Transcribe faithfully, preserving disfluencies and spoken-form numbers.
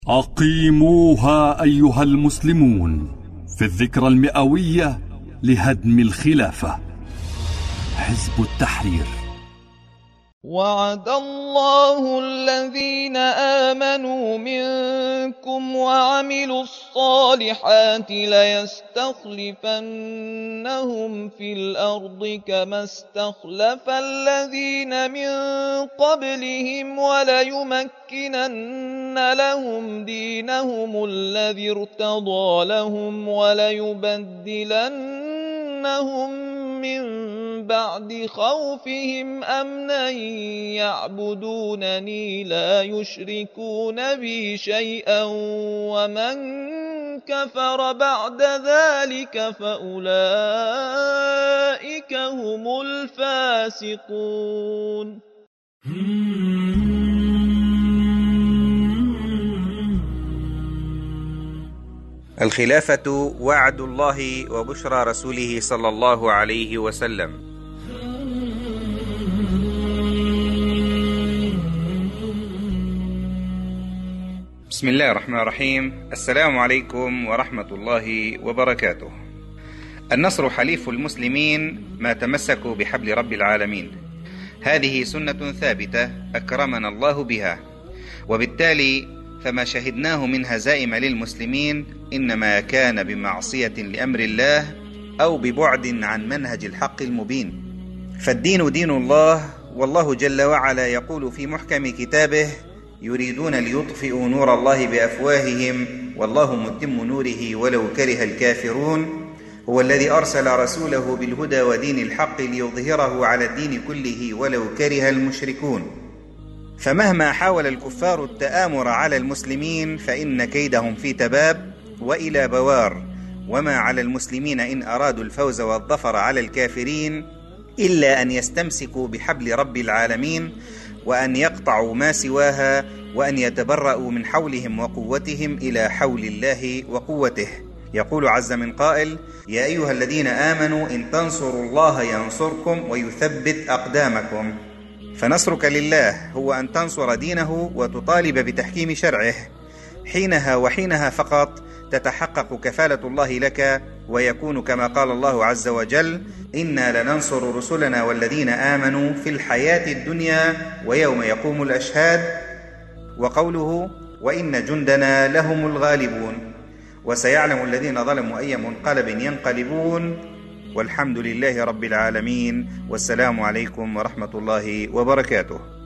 أقيموها أيها المسلمون في الذكرى المئوية لهدم الخلافة. حزب التحرير. وعد الله الذين آمنوا منكم وعملوا الصالحات ليستخلفنهم في الأرض كما استخلف الذين من قبلهم وليمكنن لهم دينهم الذي ارتضى لهم وليبدلنهم من بعد خوفهم أمنا يعبدونني لا يشركون بي شيئا ومن كفر بعد ذلك فأولئك هم الفاسقون. الخلافة وعد الله وبشرى رسوله صلى الله عليه وسلم. بسم الله الرحمن الرحيم. السلام عليكم ورحمة الله وبركاته. النصر حليف المسلمين ما تمسكوا بحبل رب العالمين. هذه سنة ثابتة أكرمنا الله بها، وبالتالي فما شهدناه من هزائم للمسلمين إنما كان بمعصية لأمر الله أو ببعد عن منهج الحق المبين. فالدين دين الله، والله جل وعلا يقول في محكم كتابه: يريدون ليطفئوا نور الله بأفواههم والله متم نوره ولو كره الكافرون. هو الذي أرسل رسوله بالهدى ودين الحق ليظهره على الدين كله ولو كره المشركون. فمهما حاول الكفار التآمر على المسلمين فإن كيدهم في تباب وإلى بوار، وما على المسلمين إن أرادوا الفوز والظفر على الكافرين إلا أن يستمسكوا بحبل رب العالمين، وأن يقطعوا ما سواها، وأن يتبرأوا من حولهم وقوتهم إلى حول الله وقوته. يقول عز من قائل: يا أيها الذين آمنوا إن تنصروا الله ينصركم ويثبت أقدامكم. فنصرك لله هو أن تنصر دينه وتطالب بتحكيم شرعه. حينها وحينها فقط تتحقق كفالة الله لك، ويكون كما قال الله عز وجل: إنا لننصر رسلنا والذين آمنوا في الحياة الدنيا ويوم يقوم الأشهاد. وقوله: وإن جندنا لهم الغالبون. وسيعلم الذين ظلموا أي منقلب ينقلبون. والحمد لله رب العالمين، والسلام عليكم ورحمة الله وبركاته.